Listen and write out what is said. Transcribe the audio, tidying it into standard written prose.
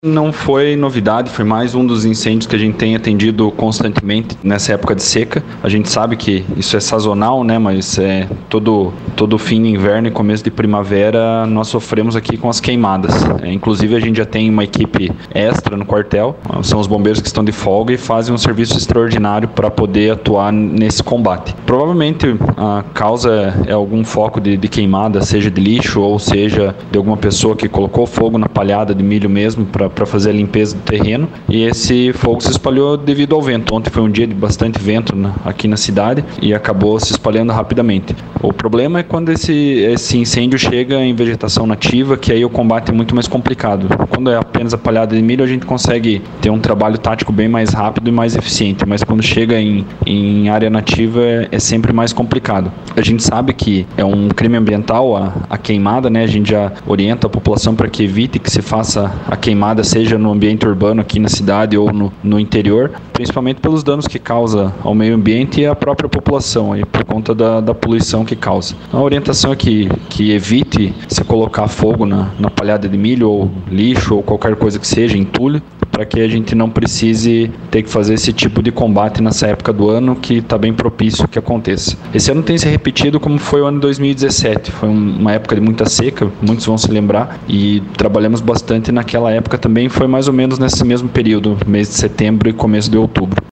Não foi novidade, foi mais um dos incêndios que a gente tem atendido constantemente nessa época de seca. A gente sabe que isso é sazonal, né? Mas todo fim de inverno e começo de primavera nós sofremos aqui com as queimadas. Inclusive a gente já tem uma equipe extra no quartel, são os bombeiros que estão de folga e fazem um serviço extraordinário para poder atuar nesse combate. Provavelmente a causa é algum foco de queimada, seja de lixo ou seja de alguma pessoa que colocou fogo na palhada de milho mesmo para fazer a limpeza do terreno, e esse fogo se espalhou devido ao vento. Ontem foi um dia de bastante vento aqui na cidade e acabou se espalhando rapidamente. O problema é quando esse incêndio chega em vegetação nativa, que aí o combate é muito mais complicado. Quando é apenas a palhada de milho, a gente consegue ter um trabalho tático bem mais rápido e mais eficiente, mas quando chega em área nativa é sempre mais complicado. A gente sabe que é um crime ambiental a queimada, né? A gente já orienta a população para que evite que se faça a queimada, seja no ambiente urbano aqui na cidade ou no interior, principalmente pelos danos que causa ao meio ambiente e à própria população, aí, por conta da poluição que causa. A orientação é que evite se colocar fogo na palhada de milho ou lixo ou qualquer coisa que seja, entulho, para que a gente não precise ter que fazer esse tipo de combate nessa época do ano que está bem propício que aconteça. Esse ano tem se repetido como foi o ano de 2017, foi uma época de muita seca, muitos vão se lembrar, e trabalhamos bastante naquela época também, foi mais ou menos nesse mesmo período, mês de setembro e começo de outubro.